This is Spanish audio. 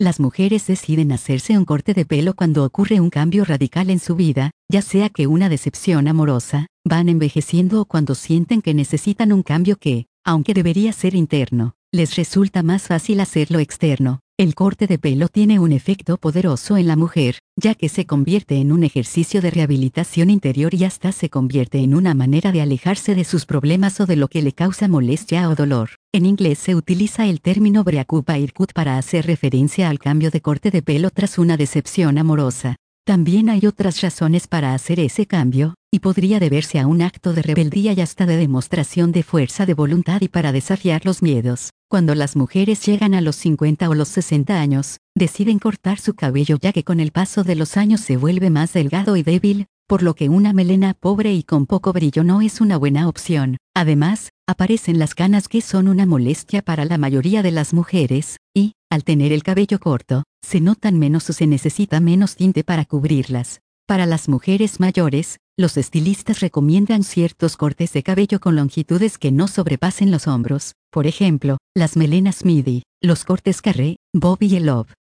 Las mujeres deciden hacerse un corte de pelo cuando ocurre un cambio radical en su vida, ya sea que una decepción amorosa, van envejeciendo o cuando sienten que necesitan un cambio que, aunque debería ser interno, les resulta más fácil hacerlo externo. El corte de pelo tiene un efecto poderoso en la mujer, ya que se convierte en un ejercicio de rehabilitación interior y hasta se convierte en una manera de alejarse de sus problemas o de lo que le causa molestia o dolor. En inglés se utiliza el término breakup haircut para hacer referencia al cambio de corte de pelo tras una decepción amorosa. También hay otras razones para hacer ese cambio, y podría deberse a un acto de rebeldía y hasta de demostración de fuerza de voluntad y para desafiar los miedos. Cuando las mujeres llegan a los 50 o los 60 años, deciden cortar su cabello ya que con el paso de los años se vuelve más delgado y débil, por lo que una melena pobre y con poco brillo no es una buena opción. Además, aparecen las canas que son una molestia para la mayoría de las mujeres, y, al tener el cabello corto, se notan menos o se necesita menos tinte para cubrirlas. Para las mujeres mayores, los estilistas recomiendan ciertos cortes de cabello con longitudes que no sobrepasen los hombros, por ejemplo, las melenas midi, los cortes carré, bob y el lob.